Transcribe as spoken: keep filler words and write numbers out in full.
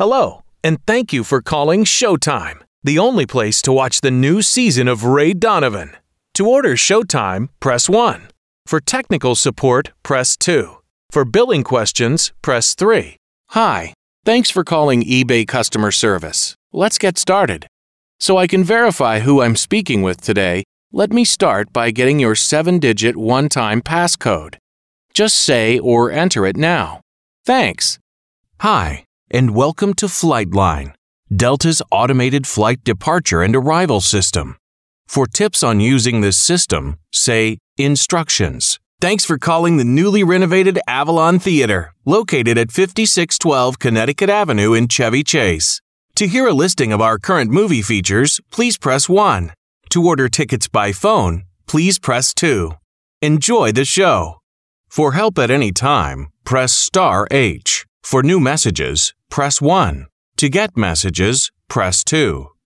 Hello, and thank you for calling Showtime, the only place to watch the new season of Ray Donovan. To order Showtime, press one. For technical support, press two. For billing questions, press three. Hi, thanks for calling eBay customer service. Let's get started. So I can verify who I'm speaking with today, let me start by getting your seven-digit one-time passcode. Just say or enter it now. Thanks. Hi, and welcome to Flightline, Delta's automated flight departure and arrival system. For tips on using this system, say instructions. Thanks for calling the newly renovated Avalon Theater, located at fifty-six twelve Connecticut Avenue in Chevy Chase. To hear a listing of our current movie features, please press one. To order tickets by phone, please press two. Enjoy the show. For help at any time, press star H. For new messages, press one. To get messages, press two.